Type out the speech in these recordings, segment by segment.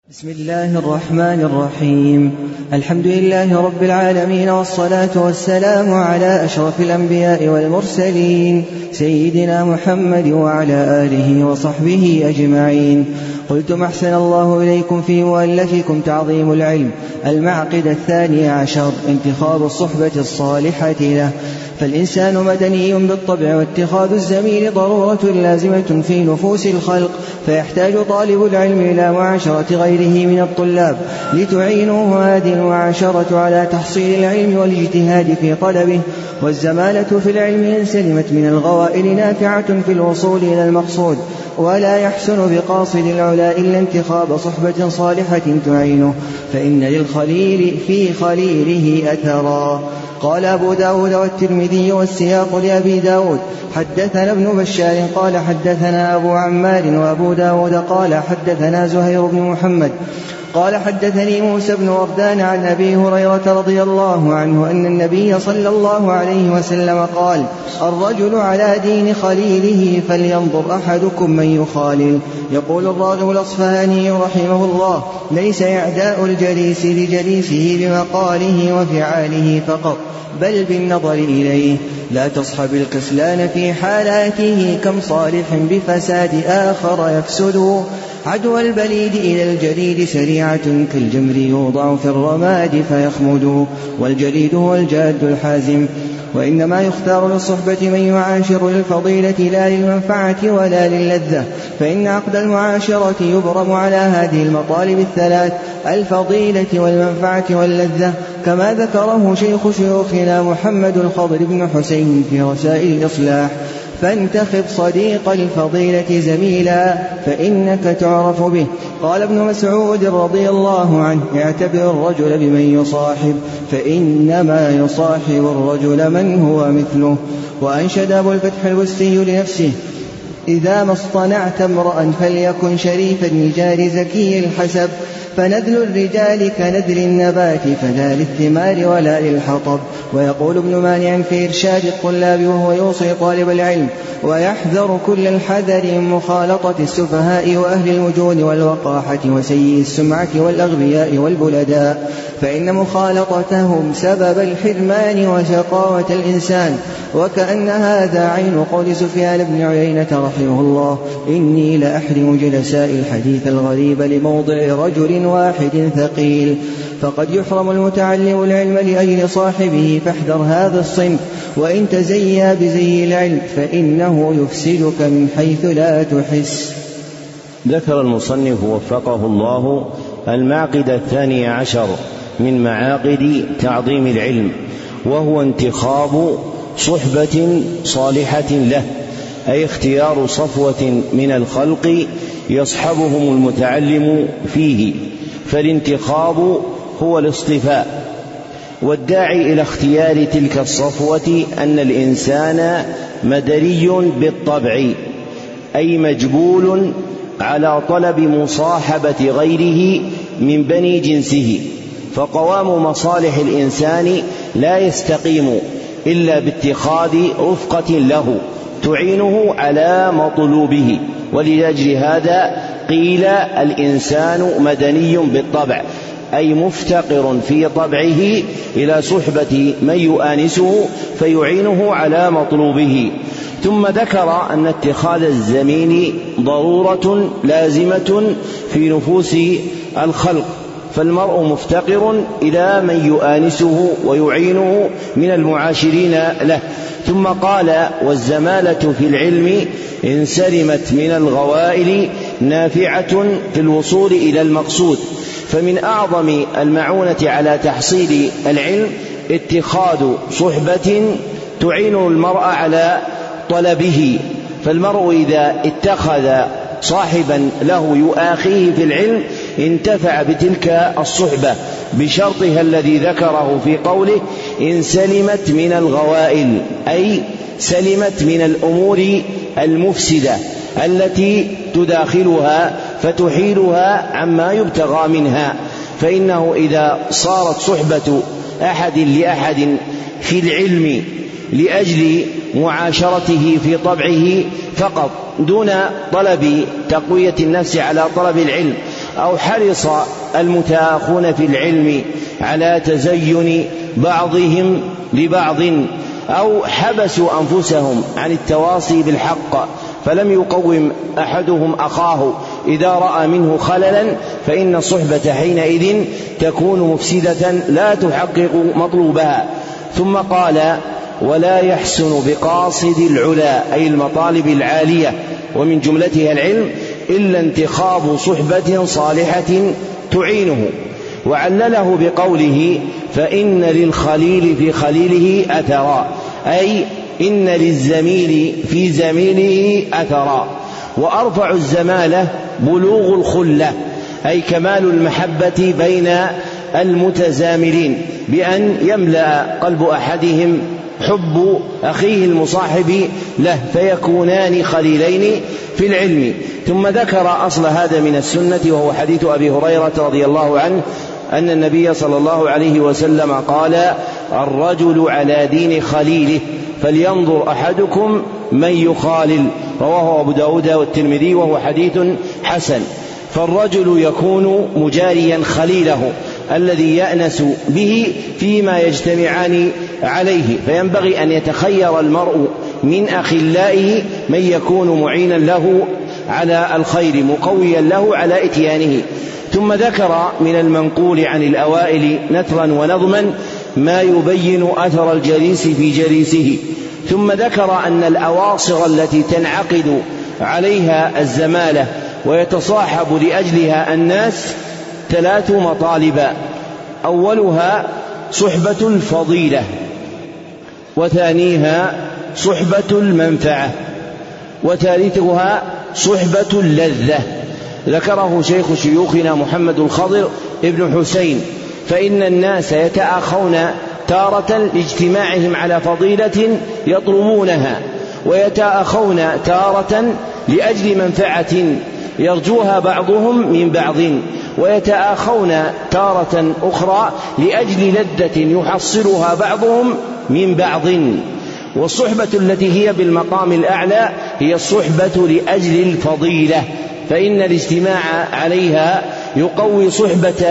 بسم الله الرحمن الرحيم. الحمد لله رب العالمين، والصلاة والسلام على أشرف الأنبياء والمرسلين سيدنا محمد وعلى آله وصحبه أجمعين. قلتم أحسن الله إليكم في مؤلفكم تعظيم العلم. المعقد 12 انتخاب الصحبة الصالحة له. فالإنسان مدني بالطبع، واتخاذ الزميل ضرورة لازمة في نفوس الخلق، فيحتاج طالب العلم إلى معاشرة غيره من الطلاب لتعينه هذه المعاشرة على تحصيل العلم والاجتهاد في طلبه. والزمالة في العلم إن سلمت من الغوائل نافعة في الوصول إلى المقصود، ولا يحسن بقاصد العلا إلا انتخاب صحبة صالحة تعينه، فإن للخليل في خليله أثرا. قال أبو داود والترمذي والسياق لأبي داود: حدثنا ابن بشار قال حدثنا أبو عمار، وأبو داود قال حدثنا زهير بن محمد قال حدثني موسى بن وردان عن أبي هريرة رضي الله عنه أن النبي صلى الله عليه وسلم قال: الرجل على دين خليله فلينظر أحدكم من يخالل. يقول الراغب الأصفهاني رحمه الله: ليس إعداء الجليس لجليسه بمقاله وفعاله فقط، بل بالنظر إليه. لا تصحب الكسلان في حالاته، كم صالح بفساد آخر يفسد. عدوى البليد إلى الجليد سريعة، كالجمر يوضع في الرماد فيخمد. والجليد هو الجاد الحازم. وإنما يختار للصحبة من يعاشر للفضيلة لا للمنفعة ولا للذة، فإن عقد المعاشرة يبرم على هذه المطالب الثلاث: الفضيلة والمنفعة واللذة، كما ذكره شيخ شيوخنا محمد الخضر بن حسين في رسائل الإصلاح: فانتخب صديق الفضيلة زميلا فإنك تعرف به. قال ابن مسعود رضي الله عنه: اعتبر الرجل بمن يصاحب، فإنما يصاحب الرجل من هو مثله. وأنشد أبو الفتح البستي لنفسه: إذا ما اصطنعت امرأ فليكن شريف النجار زكي الحسب، فنذل الرجال كنذل النبات، فلا للثمار ولا للحطب. ويقول ابن مانع في إرشاد الطلاب وهو يوصي طالب العلم: ويحذر كل الحذر من مخالطة السفهاء وأهل الوجود والوقاحة وسيء السمعة والأغبياء والبلداء، فإن مخالطتهم سبب الحرمان وشقاوة الإنسان. وكأن هذا عين قول سفيان بن عيينة رحمه الله: إني لأحرم جلساء الحديث الغريب لموضع رجل واحد ثقيل. فقد يحرم المتعلم العلم لأجل صاحبه، فاحذر هذا الصنف. وإن تزيى بزي العلم فإنه يفسدك من حيث لا تحس. ذكر المصنف وفقه الله المعقد 12 من معاقد تعظيم العلم، وهو انتخاب صحبة صالحة له، أي اختيار صفوة من الخلق يصحبهم المتعلم فيه. فالانتخاب هو الاصطفاء، والداعي إلى اختيار تلك الصفوة أن الإنسان مدني بالطبع، أي مجبول على طلب مصاحبة غيره من بني جنسه. فقوام مصالح الإنسان لا يستقيم إلا باتخاذ رفقة له تعينه على مطلوبه. ولأجل هذا قيل الإنسان مدني بالطبع، أي مفتقر في طبعه إلى صحبة من يؤانسه فيعينه على مطلوبه. ثم ذكر أن اتخاذ الزميل ضرورة لازمة في نفوس الخلق، فالمرء مفتقر إلى من يؤانسه ويعينه من المعاشرين له. ثم قال: والزمالة في العلم إن سلمت من الغوائل نافعة في الوصول إلى المقصود. فمن أعظم المعونة على تحصيل العلم اتخاذ صحبة تعين المرء على طلبه. فالمرء إذا اتخذ صاحبا له يؤاخيه في العلم انتفع بتلك الصحبة بشرطها الذي ذكره في قوله: إن سلمت من الغوائل، أي سلمت من الأمور المفسدة التي تداخلها فتحيلها عما يبتغى منها. فإنه إذا صارت صحبة أحد لأحد في العلم لأجل معاشرته في طبعه فقط، دون طلب تقوية النفس على طلب العلم أو حرص المتآخون في العلم على تزين بعضهم لبعض، أو حبسوا أنفسهم عن التواصي بالحق فلم يقوم أحدهم أخاه إذا رأى منه خللا، فإن الصحبة حينئذ تكون مفسدة لا تحقق مطلوبها. ثم قال: ولا يحسن بقاصد العلا، أي المطالب العالية ومن جملتها العلم، إلا انتخاب صحبة صالحة تعينه. وعلله بقوله: فإن للخليل في خليله أثرا، أي إن للزميل في زميله أثرا. وأرفع الزمالة بلوغ الخلة، أي كمال المحبة بين المتزاملين، بأن يملأ قلب أحدهم حب أخيه المصاحب له فيكونان خليلين في العلم. ثم ذكر أصل هذا من السنة، وهو حديث أبي هريرة رضي الله عنه أن النبي صلى الله عليه وسلم قال: الرجل على دين خليله فلينظر أحدكم من يخالل، رواه أبو داود والترمذي وهو حديث حسن. فالرجل يكون مجاريا خليله الذي يأنس به فيما يجتمعان عليه، فينبغي أن يتخير المرء من أخلائه من يكون معينا له على الخير مقويا له على إتيانه. ثم ذكر من المنقول عن الأوائل نثرا ونظما ما يبين أثر الجليس في جليسه. ثم ذكر أن الأواصر التي تنعقد عليها الزمالة ويتصاحب لأجلها الناس 3 مطالب: أولها صحبة الفضيلة، وثانيها صحبة المنفعة، وثالثها صحبة اللذة. ذكره شيخ شيوخنا محمد الخضر ابن حسين: فإن الناس يتآخون تارة لاجتماعهم على فضيلة يطلبونها، ويتآخون تارة لأجل منفعة يرجوها بعضهم من بعض، ويتآخون تارة أخرى لأجل لذة يحصلها بعضهم من بعض. والصحبة التي هي بالمقام الأعلى هي الصحبة لأجل الفضيلة، فإن الاجتماع عليها يقوي صحبة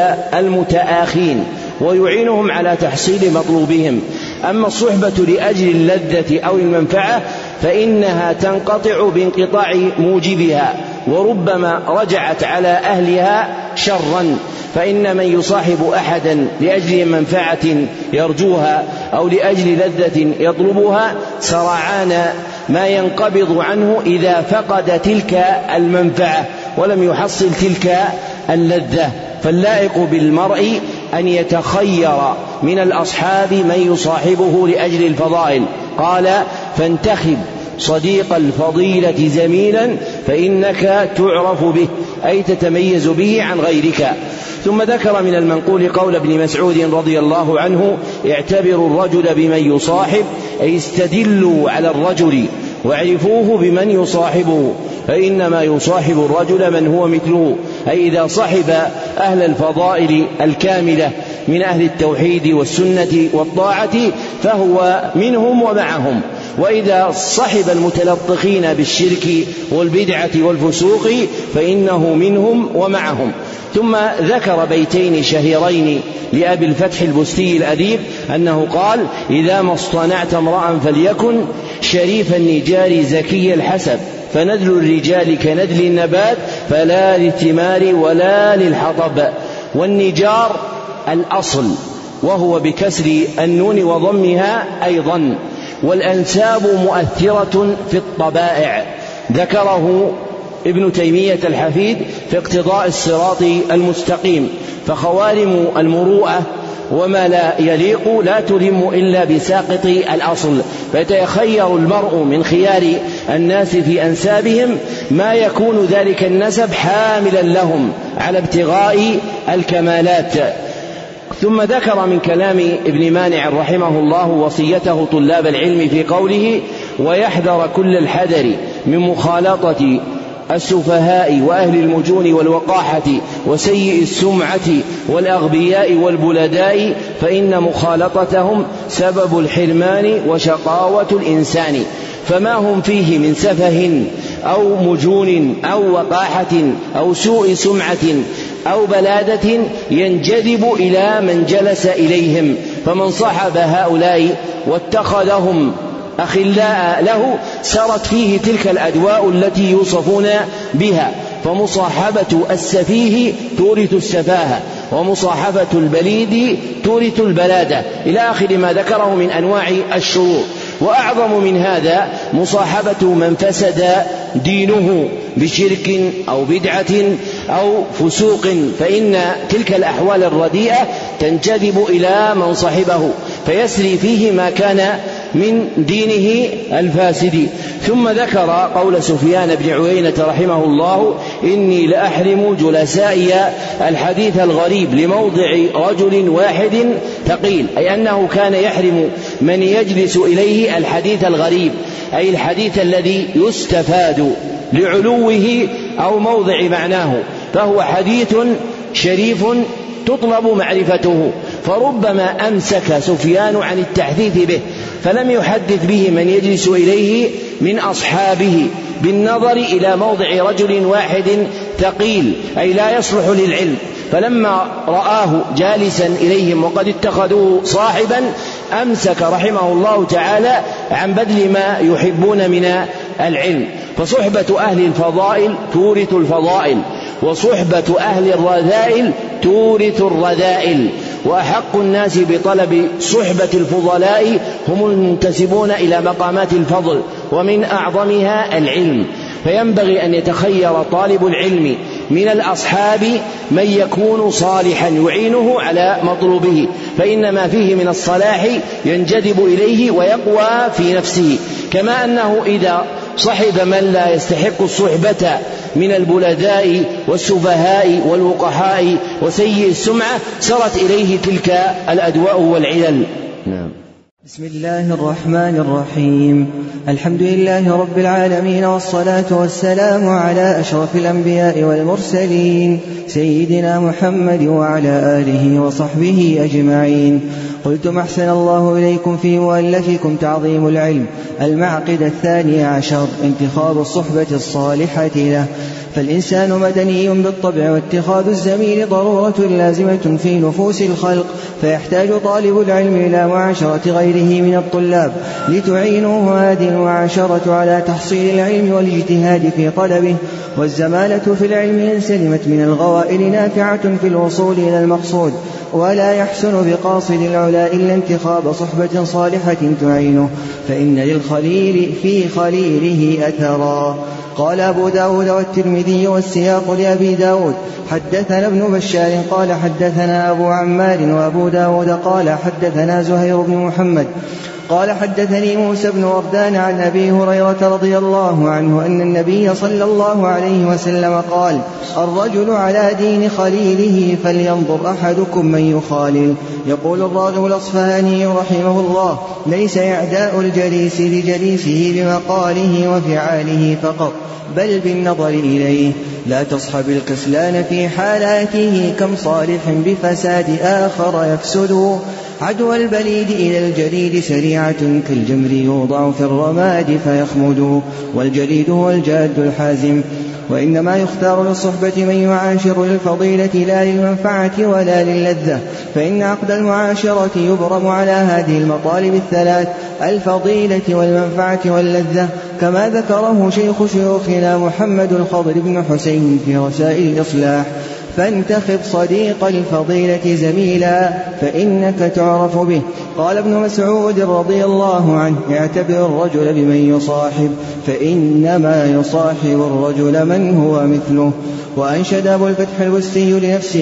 المتآخين ويعينهم على تحصيل مطلوبهم. أما الصحبة لأجل اللذة أو المنفعة فإنها تنقطع بانقطاع موجبها، وربما رجعت على أهلها شرا. فإن من يصاحب أحدا لأجل منفعة يرجوها أو لأجل لذة يطلبها سرعان ما ينقبض عنه إذا فقد تلك المنفعة ولم يحصل تلك اللذة. فاللائق بالمرء أن يتخير من الأصحاب من يصاحبه لأجل الفضائل. قال: فانتخب صديق الفضيلة زميلا فإنك تعرف به، أي تتميز به عن غيرك. ثم ذكر من المنقول قول ابن مسعود رضي الله عنه: اعتبروا الرجل بمن يصاحب، أي استدلوا على الرجل واعرفوه بمن يصاحبه، فإنما يصاحب الرجل من هو مثله، أي إذا صحب أهل الفضائل الكاملة من أهل التوحيد والسنة والطاعة فهو منهم ومعهم، وإذا صحب المتلطخين بالشرك والبدعة والفسوق فإنه منهم ومعهم. ثم ذكر بيتين شهيرين لأبي الفتح البستي الأديب أنه قال: إذا ما اصطنعت امرأ فليكن شريف النجار زكي الحسب، فنذل الرجال كنذل النبات فلا للثمار ولا للحطب. والنجار الأصل وهو بكسر النون وضمها أيضا، والأنساب مؤثرة في الطبائع. ذكره ابن تيمية الحفيد في اقتضاء الصراط المستقيم: فخوارم المروءة وما لا يليق لا تلم إلا بساقط الأصل، فيتخير المرء من خيار الناس في أنسابهم ما يكون ذلك النسب حاملا لهم على ابتغاء الكمالات. ثم ذكر من كلام ابن مانع رحمه الله وصيته طلاب العلم في قوله: ويحذر كل الحذر من مخالطة السفهاء وأهل المجون والوقاحة وسيء السمعة والأغبياء والبلداء، فإن مخالطتهم سبب الحرمان وشقاوة الإنسان، فما هم فيه من سفه أو مجون أو وقاحة أو سوء سمعة أو بلادة ينجذب إلى من جلس إليهم، فمن صحب هؤلاء واتخذهم أخلاء له سرت فيه تلك الأدواء التي يوصفون بها، فمصاحبة السفيه تورث السفاهة، ومصاحبة البليد تورث البلادة، إلى آخر ما ذكره من أنواع الشرور. وأعظم من هذا مصاحبة من فسد دينه بشرك أو بدعة أو فسوق، فإن تلك الأحوال الرديئة تنجذب إلى من صحبه فيسري فيه ما كان من دينه الفاسد. ثم ذكر قول سفيان بن عيينة رحمه الله: إني لأحرم جلسائي الحديث الغريب لموضع رجل واحد ثقيل، أي أنه كان يحرم من يجلس إليه الحديث الغريب، أي الحديث الذي يستفاد لعلوه أو موضع معناه، فهو حديث شريف تطلب معرفته، فربما أمسك سفيان عن التحديث به فلم يحدث به من يجلس إليه من أصحابه بالنظر إلى موضع رجل واحد ثقيل، أي لا يصلح للعلم، فلما رآه جالسا إليهم وقد اتخذوه صاحبا أمسك رحمه الله تعالى عن بذل ما يحبون من العلم. فصحبة أهل الفضائل تورث الفضائل، وصحبة أهل الرذائل تورث الرذائل، وأحق الناس بطلب صحبة الفضلاء هم المنتسبون إلى مقامات الفضل، ومن أعظمها العلم، فينبغي أن يتخير طالب العلم من الأصحاب من يكون صالحا يعينه على مطلوبه، فإن ما فيه من الصلاح ينجذب إليه ويقوى في نفسه، كما أنه إذا صحب من لا يستحق الصحبة من البلداء والسفهاء والوقحاء وسيء السمعة سرت إليه تلك الأدواء والعلل. نعم. بسم الله الرحمن الرحيم. الحمد لله رب العالمين، والصلاة والسلام على أشرف الأنبياء والمرسلين سيدنا محمد وعلى آله وصحبه أجمعين. قلتم أحسن الله إليكم في مؤلفكم تعظيم العلم. المعقد 12 انتخاب الصحبة الصالحة له. فالإنسان مدني بالطبع، واتخاذ الزميل ضرورة لازمة في نفوس الخلق، فيحتاج طالب العلم إلى معاشرة غيره من الطلاب لتعينه هذه المعاشرة على تحصيل العلم والاجتهاد في طلبه. والزمالة في العلم إن سلمت من الغوائل نافعة في الوصول إلى المقصود، ولا يحسن بقاصد العلا إلا انتخاب صحبة صالحة تعينه، فإن للخليل في خليله أثرا. قال أبو داود والترمذي والسياق لأبي داود: حدثنا ابن بشار قال حدثنا أبو عمار، وأبو داود قال حدثنا زهير بن محمد قال حدثني موسى بن وردان عن أبي هريرة رضي الله عنه أن النبي صلى الله عليه وسلم قال: الرجل على دين خليله فلينظر أحدكم من يخالل. يقول الراغب الأصفهاني رحمه الله: ليس إعداء الجليس لجليسه بمقاله وفعاله فقط، بل بالنظر إليه. لا تصحب الكسلان في حالاته، كم صالح بفساد آخر يفسد. عدوى البليد إلى الجليد سريعة، كالجمر يوضع في الرماد فيخمد. والجليد هو الجاد الحازم. وإنما يختار للصحبة من يعاشر للفضيلة لا للمنفعة ولا للذة، فإن عقد المعاشرة يبرم على هذه المطالب الثلاث: الفضيلة والمنفعة واللذة، كما ذكره شيخ شيوخنا محمد الخضر بن حسين في رسائل الإصلاح: فانتخب صديق الفضيلة زميلا فإنك تعرف به. قال ابن مسعود رضي الله عنه: اعتبر الرجل بمن يصاحب، فإنما يصاحب الرجل من هو مثله. وأنشد أبو الفتح البستي لنفسه: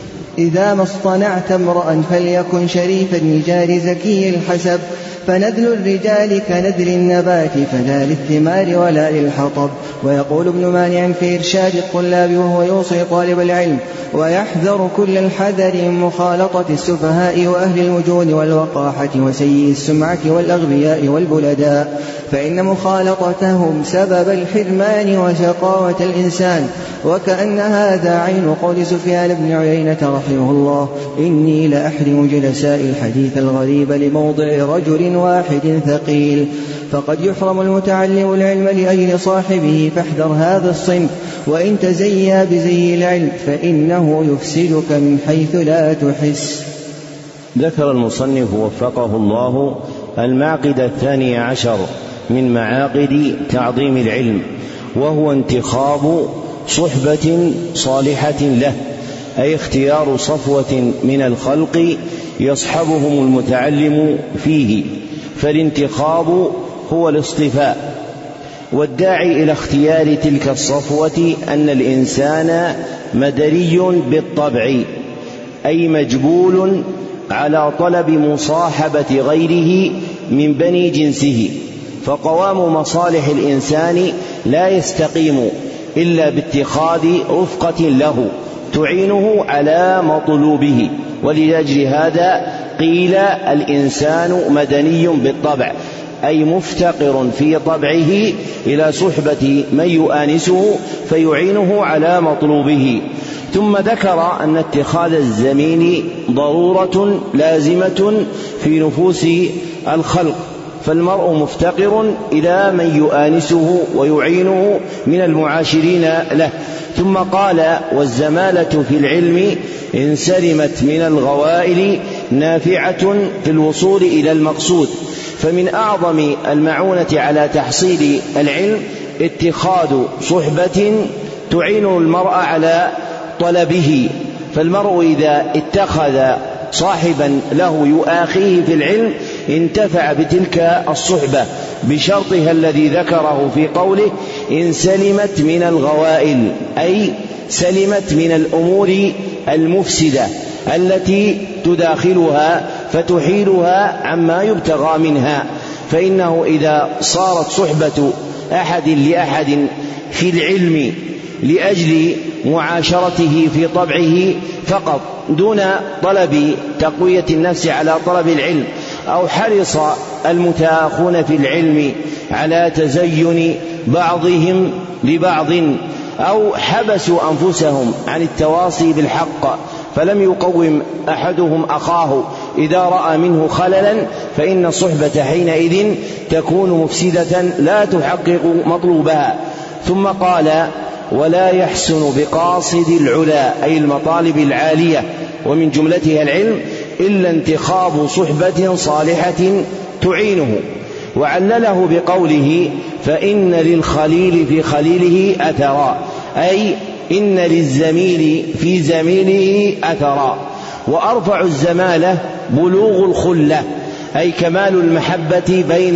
إذا ما اصطنعت امرأ فليكن شريف النجار زكي الحسب، فنذل الرجال كنذل النبات، فلا للثمار ولا للحطب. ويقول ابن مانع في إرشاد الطلاب وهو يوصي طالب العلم: ويحذر كل الحذر من مخالطة السفهاء وأهل الوجود والوقاحة وسيء السمعة والأغبياء والبلداء، فإن مخالطتهم سبب الحرمان وشقاوة الإنسان. وكأن هذا عين قول سفيان بن عيينة رحمه الله: إني لأحرم جلساء الحديث الغريب لموضع رجل واحد ثقيل. فقد يحرم المتعلم العلم لأجل صاحبه، فاحذر هذا الصنف. وإن تزيى بزي العلم فإنه يفسدك من حيث لا تحس. ذكر المصنف وفقه الله المعقد 12 من معاقد تعظيم العلم، وهو انتخاب صحبة صالحة له، أي اختيار صفوة من الخلق يصحبهم المتعلم فيه، فالانتخاب هو الاصطفاء. والداعي إلى اختيار تلك الصفوة أن الإنسان مدري بالطبع، أي مجبول على طلب مصاحبة غيره من بني جنسه، فقوام مصالح الإنسان لا يستقيم إلا باتخاذ رفقة له تعينه على مطلوبه. ولأجل هذا قيل الإنسان مدني بالطبع، أي مفتقر في طبعه إلى صحبة من يؤانسه فيعينه على مطلوبه. ثم ذكر أن اتخاذ الزميل ضرورة لازمة في نفوس الخلق، فالمرء مفتقر إلى من يؤانسه ويعينه من المعاشرين له. ثم قال: والزمالة في العلم إن سلمت من الغوائل نافعة في الوصول إلى المقصود. فمن أعظم المعونة على تحصيل العلم اتخاذ صحبة تعين المرء على طلبه، فالمرء إذا اتخذ صاحبا له يؤاخيه في العلم انتفع بتلك الصحبة بشرطها الذي ذكره في قوله: إن سلمت من الغوائل، أي سلمت من الأمور المفسدة التي تداخلها فتحيلها عما يبتغى منها. فإنه إذا صارت صحبة أحد لأحد في العلم لأجل معاشرته في طبعه فقط دون طلب تقوية النفس على طلب العلم، أو حرص المتآخون في العلم على تزين بعضهم لبعض، أو حبسوا أنفسهم عن التواصي بالحق فلم يقوم أحدهم أخاه إذا رأى منه خللا، فإن الصحبة حينئذ تكون مفسدة لا تحقق مطلوبها. ثم قال: ولا يحسن بقاصد العلا، أي المطالب العالية ومن جملتها العلم، إلا انتخاب صحبة صالحة تعينه. وعلله بقوله: فإن للخليل في خليله أثرا، أي إن للزميل في زميله أثرا. وأرفع الزمالة بلوغ الخلة، أي كمال المحبة بين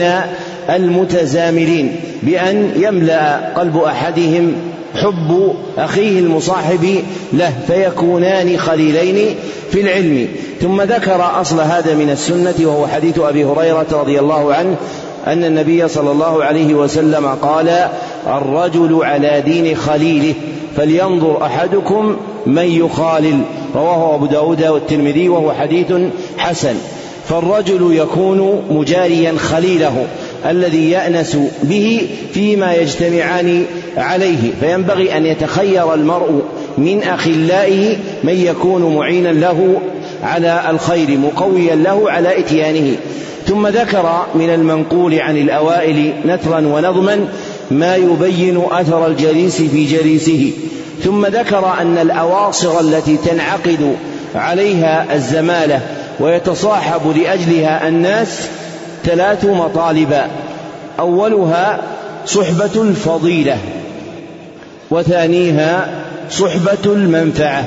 المتزاملين، بأن يملأ قلب أحدهم حب أخيه المصاحب له فيكونان خليلين في العلم. ثم ذكر أصل هذا من السنة، وهو حديث أبي هريرة رضي الله عنه أن النبي صلى الله عليه وسلم قال: الرجل على دين خليله فلينظر أحدكم من يخالل، رواه أبو داود والترمذي وهو حديث حسن. فالرجل يكون مجاريا خليله الذي يأنس به فيما يجتمعان عليه، فينبغي أن يتخير المرء من أخلائه من يكون معينا له على الخير مقويا له على إتيانه. ثم ذكر من المنقول عن الأوائل نثرا ونظما ما يبين أثر الجليس في جليسه. ثم ذكر أن الأواصر التي تنعقد عليها الزمالة ويتصاحب لأجلها الناس 3 مطالب: أولها صحبة الفضيلة، وثانيها صحبة المنفعة،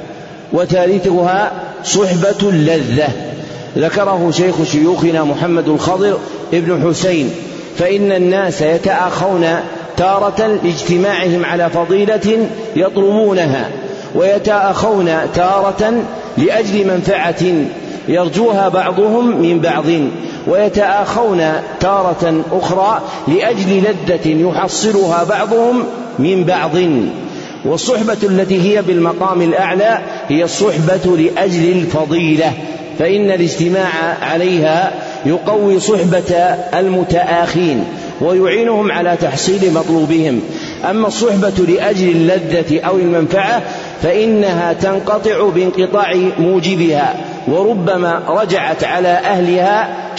وثالثها صحبة اللذة. ذكره شيخ شيوخنا محمد الخضر ابن حسين: فإن الناس يتآخون تارة لاجتماعهم على فضيلة يطلبونها، ويتآخون تارة لأجل منفعة يرجوها بعضهم من بعض، ويتآخون تارة أخرى لأجل لذة يحصلها بعضهم من بعض. والصحبة التي هي بالمقام الأعلى هي الصحبة لأجل الفضيلة، فإن الاجتماع عليها يقوي صحبة المتآخين ويعينهم على تحصيل مطلوبهم. أما الصحبة لأجل اللذة أو المنفعة فإنها تنقطع بانقطاع موجبها، وربما رجعت على أهلها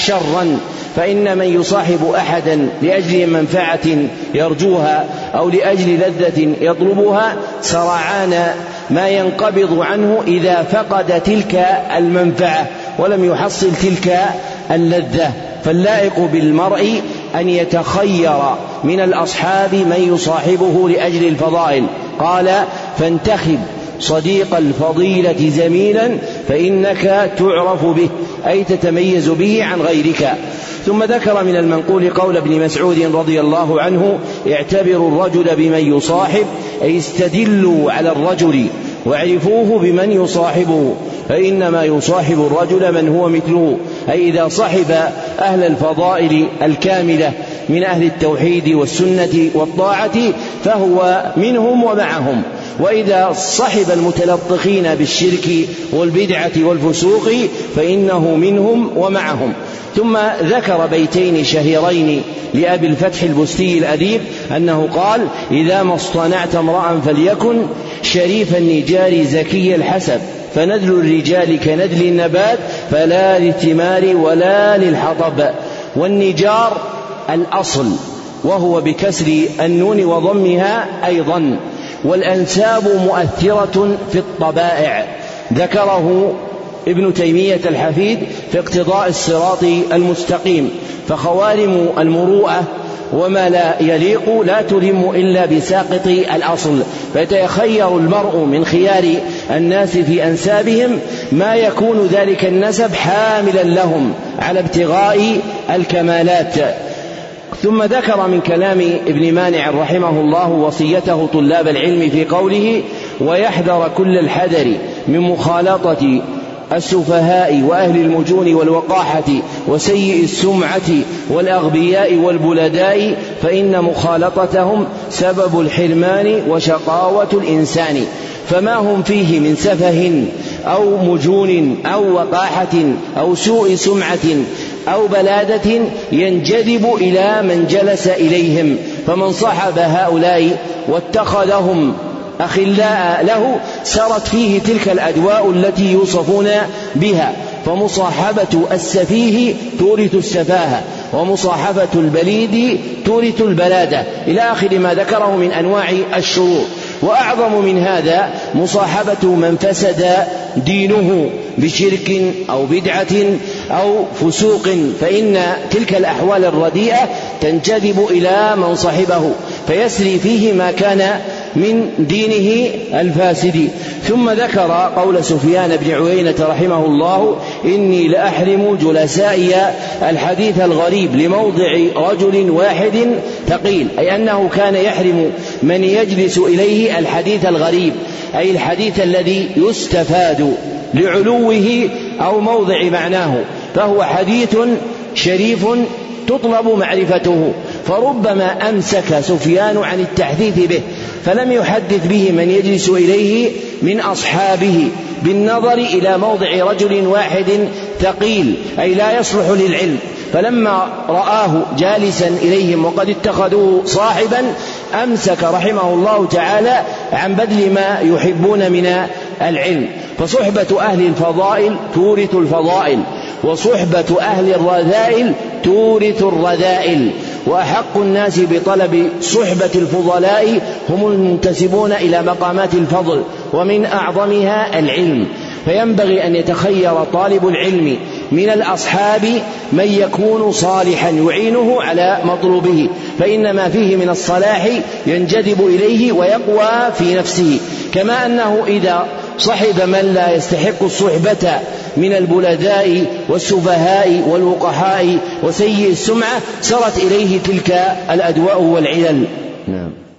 شرا، فإن من يصاحب أحدا لأجل منفعة يرجوها أو لأجل لذة يطلبها سرعان ما ينقبض عنه إذا فقد تلك المنفعة ولم يحصل تلك اللذة. فاللائق بالمرء أن يتخير من الأصحاب من يصاحبه لأجل الفضائل. قال: فانتخب صديق الفضيلة زميلا فإنك تعرف به، أي تتميز به عن غيرك. ثم ذكر من المنقول قول ابن مسعود رضي الله عنه: اعتبروا الرجل بمن يصاحب، أي استدلوا على الرجل واعرفوه بمن يصاحبه، فإنما يصاحب الرجل من هو مثله، أي إذا صحب أهل الفضائل الكاملة من أهل التوحيد والسنة والطاعة فهو منهم ومعهم، وإذا صحب المتلطخين بالشرك والبدعة والفسوق فإنه منهم ومعهم. ثم ذكر بيتين شهيرين لأبي الفتح البستي الأديب أنه قال: إذا ما اصطنعت امرأ فليكن شريف النجار زكي الحسب، فنذل الرجال كنذل النبات فلا للثمار ولا للحطب. والنجار الأصل وهو بكسر النون وضمها أيضا، والأنساب مؤثرة في الطبائع. ذكره ابن تيمية الحفيد في اقتضاء الصراط المستقيم: فخوارم المروءة وما لا يليق لا تلم إلا بساقط الأصل، فيتخير المرء من خيار الناس في أنسابهم ما يكون ذلك النسب حاملا لهم على ابتغاء الكمالات. ثم ذكر من كلام ابن مانع رحمه الله وصيته طلاب العلم في قوله: ويحذر كل الحذر من مخالطة السفهاء وأهل المجون والوقاحة وسيء السمعة والأغبياء والبلداء، فإن مخالطتهم سبب الحرمان وشقاوة الإنسان، فما هم فيه من سفه أو مجون أو وقاحة أو سوء سمعة أو بلادة ينجذب إلى من جلس إليهم، فمن صحب هؤلاء واتخذهم أخلاء له سرت فيه تلك الأدواء التي يوصفون بها، فمصاحبة السفيه تورث السفاهة، ومصاحبة البليد تورث البلادة، إلى آخر ما ذكره من أنواع الشرور. وأعظم من هذا مصاحبة من فسد دينه بشرك أو بدعة أو فسوق، فإن تلك الأحوال الرديئة تنجذب إلى من صحبه فيسري فيه ما كان من دينه الفاسد. ثم ذكر قول سفيان بن عيينة رحمه الله: إني لأحرم جلسائي الحديث الغريب لموضع رجل واحد ثقيل، أي أنه كان يحرم من يجلس إليه الحديث الغريب، أي الحديث الذي يستفاد لعلوه أو موضع معناه، فهو حديث شريف تطلب معرفته، فربما أمسك سفيان عن التحديث به فلم يحدث به من يجلس إليه من أصحابه بالنظر إلى موضع رجل واحد ثقيل، أي لا يصلح للعلم، فلما رآه جالسا إليهم وقد اتخذوه صاحبا أمسك رحمه الله تعالى عن بذل ما يحبون من العلم. فصحبة أهل الفضائل تورث الفضائل، وصحبة أهل الرذائل تورث الرذائل، وأحق الناس بطلب صحبة الفضلاء هم المنتسبون إلى مقامات الفضل، ومن أعظمها العلم. فينبغي أن يتخير طالب العلم من الأصحاب من يكون صالحا يعينه على مطلوبه، فإن ما فيه من الصلاح ينجذب إليه ويقوى في نفسه، كما أنه إذا صحب من لا يستحق الصحبة من البلداء والسفهاء والوقحاء وسيء السمعة سرت إليه تلك الأدواء والعلل. نعم.